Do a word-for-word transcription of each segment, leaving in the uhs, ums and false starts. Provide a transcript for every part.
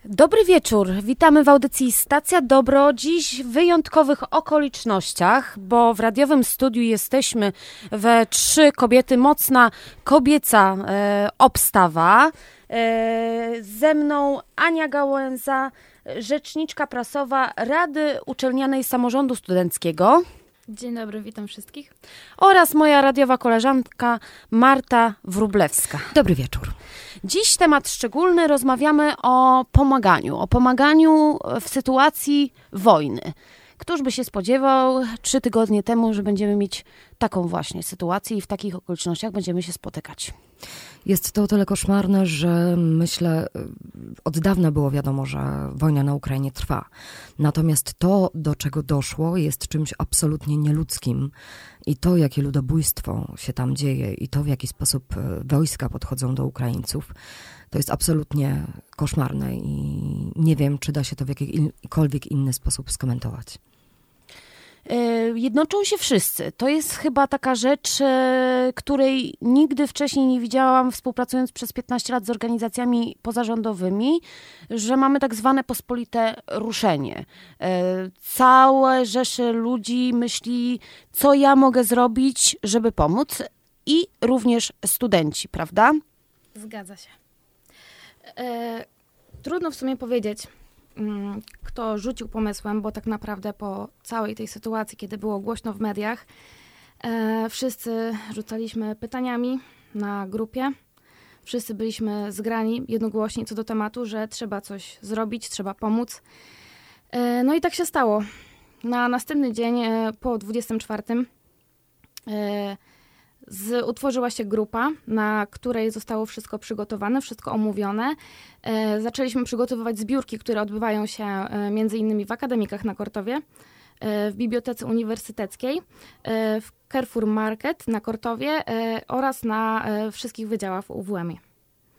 Dobry wieczór, witamy w audycji Stacja Dobro. Dziś w wyjątkowych okolicznościach, bo w radiowym studiu jesteśmy we trzy kobiety, mocna kobieca e, obstawa. E, ze mną Ania Gałęza, rzeczniczka prasowa Rady Uczelnianej Samorządu Studenckiego. Dzień dobry, witam wszystkich. Oraz moja radiowa koleżanka Marta Wróblewska. Dobry wieczór. Dziś temat szczególny, rozmawiamy o pomaganiu, o pomaganiu w sytuacji wojny. Któż by się spodziewał trzy tygodnie temu, że będziemy mieć taką właśnie sytuację i w takich okolicznościach będziemy się spotykać. Jest to o tyle koszmarne, że myślę, od dawna było wiadomo, że wojna na Ukrainie trwa. Natomiast to, do czego doszło, jest czymś absolutnie nieludzkim. I to, jakie ludobójstwo się tam dzieje i to, w jaki sposób wojska podchodzą do Ukraińców, to jest absolutnie koszmarne i nie wiem, czy da się to w jakikolwiek inny sposób skomentować. Jednoczą się wszyscy. To jest chyba taka rzecz, której nigdy wcześniej nie widziałam, współpracując przez piętnaście lat z organizacjami pozarządowymi, że mamy tak zwane pospolite ruszenie. Całe rzesze ludzi myśli, co ja mogę zrobić, żeby pomóc, i również studenci, prawda? Zgadza się. E, trudno w sumie powiedzieć, kto rzucił pomysłem, bo tak naprawdę po całej tej sytuacji, kiedy było głośno w mediach, e, wszyscy rzucaliśmy pytaniami na grupie. Wszyscy byliśmy zgrani jednogłośnie co do tematu, że trzeba coś zrobić, trzeba pomóc. E, no i tak się stało. Na następny dzień, e, po dwudziestego czwartego, e, Z, utworzyła się grupa, na której zostało wszystko przygotowane, wszystko omówione. E, zaczęliśmy przygotowywać zbiórki, które odbywają się e, między innymi w akademikach na Kortowie, e, w Bibliotece Uniwersyteckiej, e, w Carrefour Market na Kortowie e, oraz na e, wszystkich wydziałach w U W M-ie.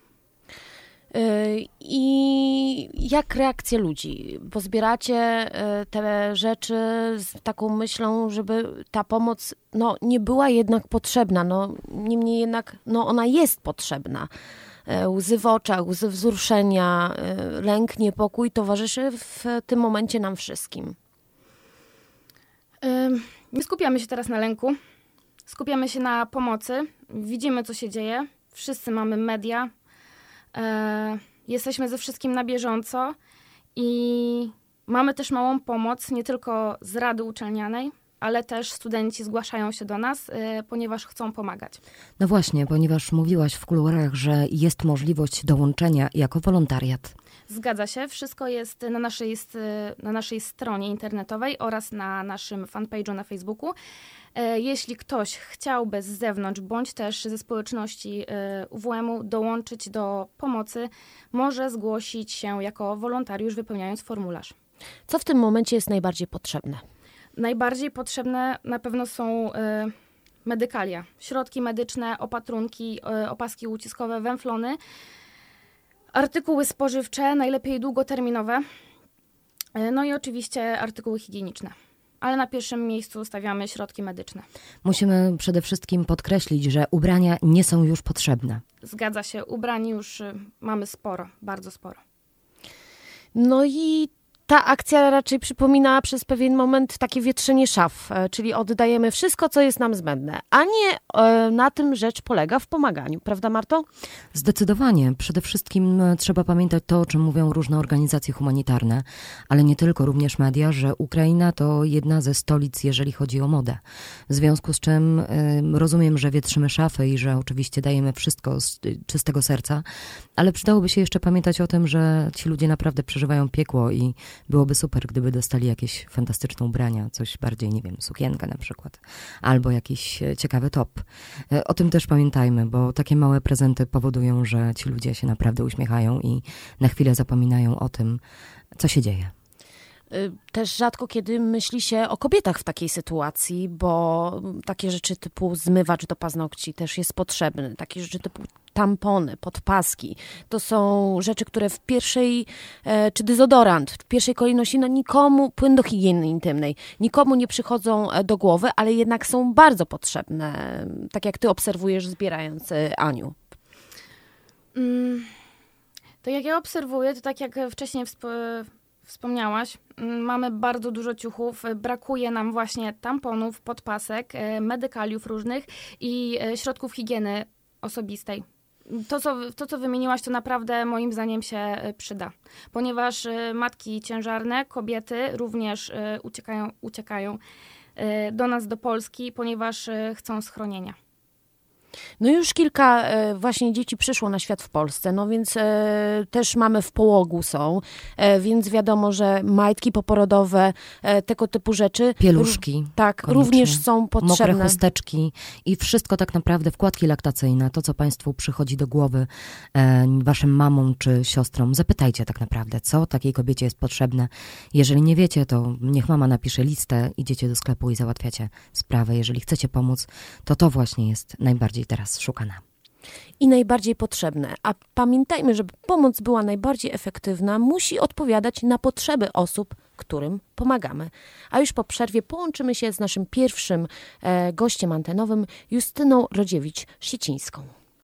I jak reakcje ludzi? Pozbieracie te rzeczy z taką myślą, żeby ta pomoc no, nie była jednak potrzebna. No, niemniej jednak no, ona jest potrzebna. Łzy w oczach, łzy wzruszenia, lęk, niepokój towarzyszy w tym momencie nam wszystkim. Nie skupiamy się teraz na lęku. Skupiamy się na pomocy. Widzimy, co się dzieje. Wszyscy mamy media. E, jesteśmy ze wszystkim na bieżąco i mamy też małą pomoc, nie tylko z Rady Uczelnianej, ale też studenci zgłaszają się do nas, e, ponieważ chcą pomagać. No właśnie, ponieważ mówiłaś w kuluarach, że jest możliwość dołączenia jako wolontariat. Zgadza się. Wszystko jest na naszej, na naszej stronie internetowej oraz na naszym fanpage'u na Facebooku. Jeśli ktoś chciałby z zewnątrz, bądź też ze społeczności U W M-u dołączyć do pomocy, może zgłosić się jako wolontariusz, wypełniając formularz. Co w tym momencie jest najbardziej potrzebne? Najbardziej potrzebne na pewno są medykalia, środki medyczne, opatrunki, opaski uciskowe, węflony, artykuły spożywcze, najlepiej długoterminowe, no i oczywiście artykuły higieniczne. Ale na pierwszym miejscu stawiamy środki medyczne. Musimy przede wszystkim podkreślić, że ubrania nie są już potrzebne. Zgadza się, ubrań już mamy sporo, bardzo sporo. No i ta akcja raczej przypomina przez pewien moment takie wietrzenie szaf, czyli oddajemy wszystko, co jest nam zbędne, a nie e, na tym rzecz polega w pomaganiu. Prawda, Marto? Zdecydowanie. Przede wszystkim trzeba pamiętać to, o czym mówią różne organizacje humanitarne, ale nie tylko, również media, że Ukraina to jedna ze stolic, jeżeli chodzi o modę. W związku z czym y, rozumiem, że wietrzymy szafy i że oczywiście dajemy wszystko z y, czystego serca, ale przydałoby się jeszcze pamiętać o tym, że ci ludzie naprawdę przeżywają piekło i byłoby super, gdyby dostali jakieś fantastyczne ubrania, coś bardziej, nie wiem, sukienkę na przykład, albo jakiś ciekawy top. O tym też pamiętajmy, bo takie małe prezenty powodują, że ci ludzie się naprawdę uśmiechają i na chwilę zapominają o tym, co się dzieje. Też rzadko kiedy myśli się o kobietach w takiej sytuacji, bo takie rzeczy typu zmywacz do paznokci też jest potrzebny. Takie rzeczy typu tampony, podpaski. To są rzeczy, które w pierwszej, czy dezodorant, w pierwszej kolejności, no nikomu, płyn do higieny intymnej, nikomu nie przychodzą do głowy, ale jednak są bardzo potrzebne. Tak jak ty obserwujesz, zbierając, Aniu. Mm. To jak ja obserwuję, to tak jak wcześniej wsp- wspomniałaś, mamy bardzo dużo ciuchów, brakuje nam właśnie tamponów, podpasek, medykaliów różnych i środków higieny osobistej. To co, to, co wymieniłaś, to naprawdę moim zdaniem się przyda, ponieważ matki ciężarne, kobiety również uciekają, uciekają do nas, do Polski, ponieważ chcą schronienia. No już kilka e, właśnie dzieci przyszło na świat w Polsce, no więc e, też mamy w połogu są, e, więc wiadomo, że majtki poporodowe, e, tego typu rzeczy. Pieluszki. Ró- tak, koniecznie. również są potrzebne. Mokre chusteczki i wszystko tak naprawdę, wkładki laktacyjne, to co Państwu przychodzi do głowy, e, Waszym mamom czy siostrom, zapytajcie tak naprawdę, co takiej kobiecie jest potrzebne. Jeżeli nie wiecie, to niech mama napisze listę, idziecie do sklepu i załatwiacie sprawę. Jeżeli chcecie pomóc, to to właśnie jest najbardziej teraz szukana. I najbardziej potrzebne. A pamiętajmy, żeby pomoc była najbardziej efektywna, musi odpowiadać na potrzeby osób, którym pomagamy. A już po przerwie połączymy się z naszym pierwszym e, gościem antenowym, Justyną Rodziewicz-Siecińską.